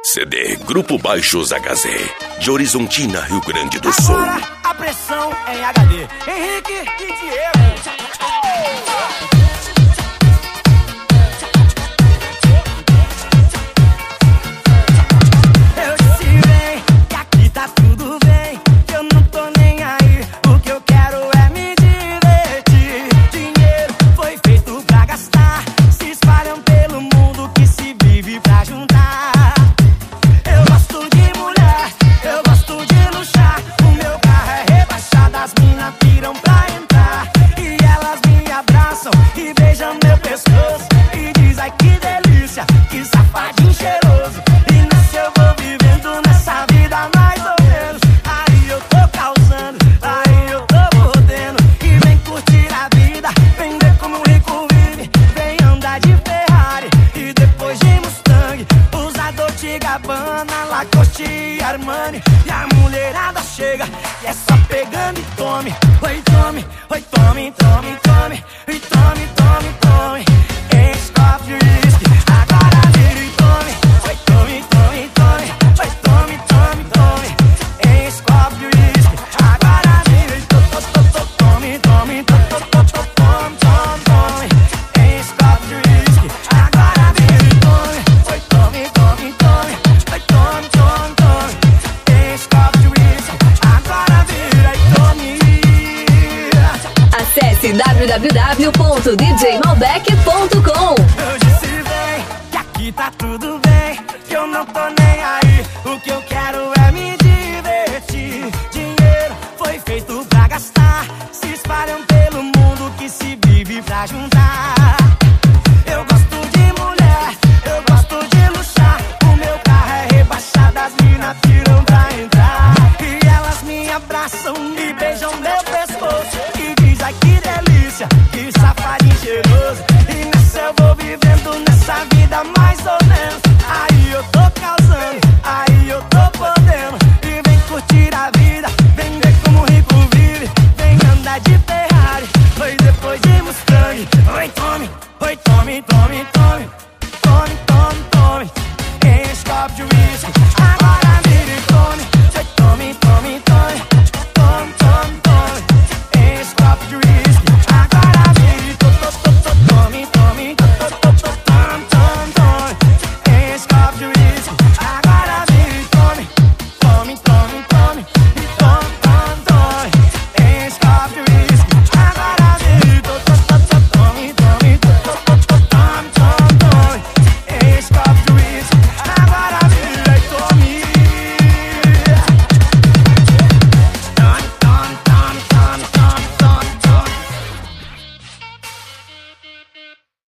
CD Grupo Baixos HZ, de Horizontina, Rio Grande do Sul. Agora a pressão em HD, Henrique e Diego. Eu disse vem, que aqui tá tudo bem, que eu não tô nem aí, o que eu quero é me divertir. Dinheiro foi feito pra gastar, se espalham pelo mundo que se vive pra juntar. Eu gosto de mulher, eu gosto de luxar, o meu carro é rebaixado, as minas piram pra entrar, e elas me abraçam e beijam meu pescoço, e diz ai que delícia, que safadinho cheiroso. E nessa eu vou vivendo nessa vida mais ou menos, aí eu tô causando, aí eu tô podendo. E vem curtir a vida, vem ver como um rico vive, vem andar de Ferrari e depois de Mustang, usa Dolce & Gabbana, Lacoste e Armani, e a mulherada chega e é só pegando e tome. Oi, tome, oi, tome, tome, tome, e tome, tome, tome. Enche copo de uísque, agora vira e tome. Oi, tome, tome, tome, oi, tome, tome, tome. Enche copo de uísque, agora vira e tome, tome, tome, tome, tome. Enche copo de uísque, agora vira e tome. Oi, tome, tome, tome, oi, tome, tome, tome. Enche copo de uísque, agora vira e tome. Acesse www.djmalbec.com. Eu disse vem, que aqui tá tudo bem, que eu não tô nem aí, o que eu quero é me divertir. Dinheiro foi feito pra gastar, se espalham pelo mundo que se vive pra juntar. Eu gosto de mulher, eu gosto de luxar, o meu carro é rebaixado, as minas tiram pra entrar, e elas me abraçam e beijam meu pescoço, e diz ai que delícia, que safadinho cheiroso. E nessa eu vou vivendo nessa vida mais ou menos, aí eu tô causando, aí eu tô podendo. E vem curtir a vida, vem ver como o rico vive, vem andar de Ferrari, foi depois de Mustang. Oi, tome, oi, tome, tome, tome, tome, tome, tome. Enche copo de uísque, agora vira e tome. Oi, tome, tome, tome, tome,